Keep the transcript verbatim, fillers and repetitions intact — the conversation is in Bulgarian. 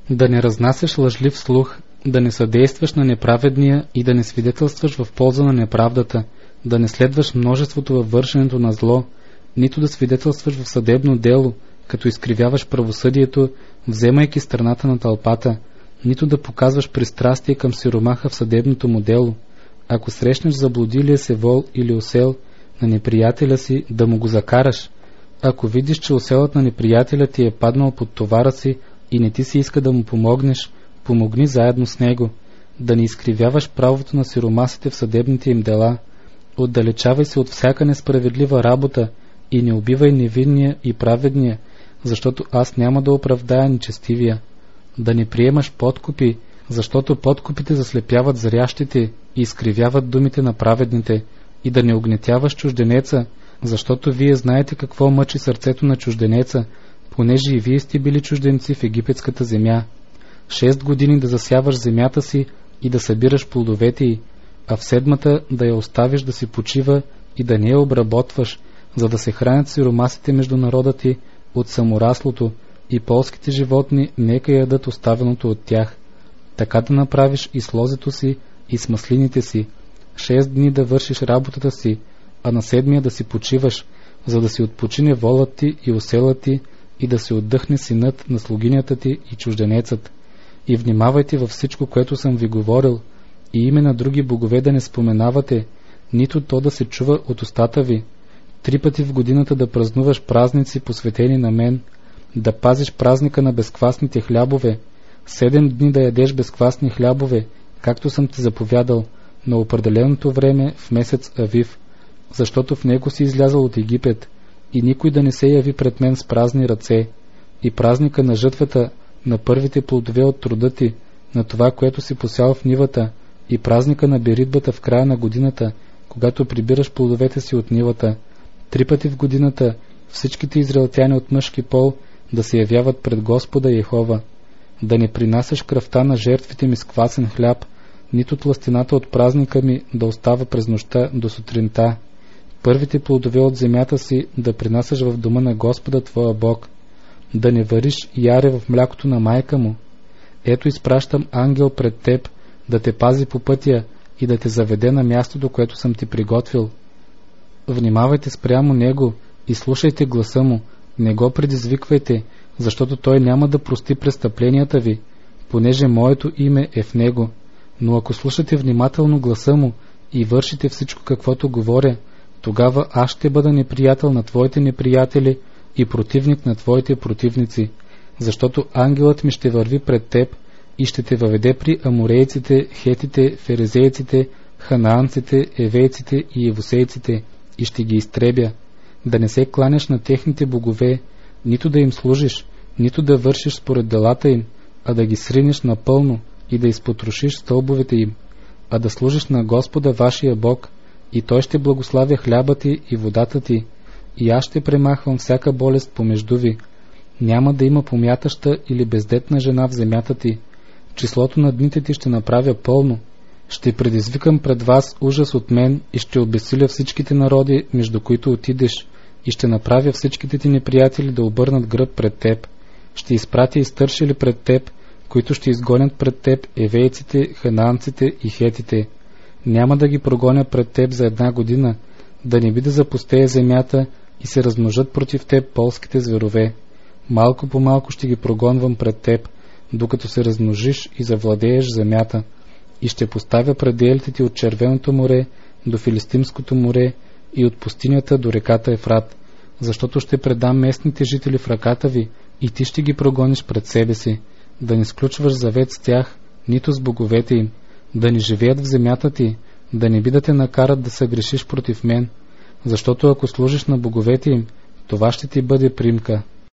да не разнасяш лъжлив слух, да не съдействаш на неправедния и да не свидетелстваш в полза на неправдата, да не следваш множеството във вършенето на зло, нито да свидетелстваш в съдебно дело, като изкривяваш правосъдието, вземайки страната на тълпата, нито да показваш пристрастие към сиромаха в съдебното му дело. Ако срещнеш заблудилия се вол или осел на неприятеля си, да му го закараш. Ако видиш, че оселът на неприятеля ти е паднал под товара си и не ти се иска да му помогнеш, помогни заедно с него. Да не изкривяваш правото на сиромасите в съдебните им дела. Отдалечавай се от всяка несправедлива работа и не убивай невинния и праведния, защото аз няма да оправдая нечестивия. Да не приемаш подкупи, защото подкупите заслепяват зрящите и изкривяват думите на праведните, и да не огнетяваш чужденеца, защото вие знаете какво мъчи сърцето на чужденеца, понеже и вие сте били чужденци в египетската земя. Шест години да засяваш земята си и да събираш плодовете й, а в седмата да я оставиш да си почива и да не я обработваш, за да се хранят сиромасите между народа ти от самораслото и полските животни нека ядат оставеното от тях. Така да направиш и с лозето си, и с маслините си. Шест дни да вършиш работата си, а на седмия да си почиваш, за да си отпочине волът ти и оселът ти и да се отдъхне синът на слугинята ти и чужденецът. И внимавайте във всичко, което съм ви говорил, и име на други богове да не споменавате, нито то да се чува от устата ви. Три пъти в годината да празнуваш празници, посветени на мен, да пазиш празника на безквасните хлябове, седем дни да ядеш безквасни хлябове, както съм ти заповядал, на определеното време в месец Авив, защото в него си излязал от Египет, и никой да не се яви пред мен с празни ръце, и празника на жътвата, на първите плодове от труда ти, на това, което си посял в нивата, и празника на беритбата в края на годината, когато прибираш плодовете си от нивата. Три пъти в годината всичките израелтяни от мъжки пол да се явяват пред Господа Йехова. Да не принасяш кръвта на жертвите ми с квасен хляб, нито тлъстината от празника ми да остава през нощта до сутринта. Първите плодове от земята си да принасяш в дома на Господа твоя Бог. Да не вариш яре в млякото на майка му. Ето изпращам ангел пред теб, да те пази по пътя и да те заведе на мястото, което съм ти приготвил. Внимавайте спрямо него и слушайте гласа му, не го предизвиквайте, защото той няма да прости престъпленията ви, понеже моето име е в него. Но ако слушате внимателно гласа му и вършите всичко каквото говоря, тогава аз ще бъда неприятел на твоите неприятели и противник на твоите противници, защото ангелът ми ще върви пред теб и ще те въведе при аморейците, хетите, ферезейците, ханаанците, евейците и евусейците и ще ги изтребя. Да не се кланяш на техните богове, нито да им служиш, нито да вършиш според делата им, а да ги сринеш напълно и да изпотрошиш стълбовете им, а да служиш на Господа вашия Бог, и Той ще благославя хляба ти и водата ти, и аз ще премахвам всяка болест помежду ви. Няма да има помятаща или бездетна жена в земята ти. Числото на дните ти ще направя пълно. Ще предизвикам пред вас ужас от мен и ще обесиля всичките народи, между които отидеш, и ще направя всичките ти неприятели да обърнат гръб пред теб. Ще изпратя изтършили пред теб, които ще изгонят пред теб евейците, хананците и хетите. Няма да ги прогоня пред теб за една година, да не би да запустее земята и се размножат против теб полските зверове. Малко по малко ще ги прогонвам пред теб, докато се размножиш и завладееш земята. И ще поставя пределите ти от Червеното море до Филистимското море и от пустинята до реката Ефрат, защото ще предам местните жители в ръката ви и ти ще ги прогониш пред себе си, да не сключваш завет с тях, нито с боговете им, да не живеят в земята ти, да не би да те накарат да съгрешиш против мен, защото ако служиш на боговете им, това ще ти бъде примка.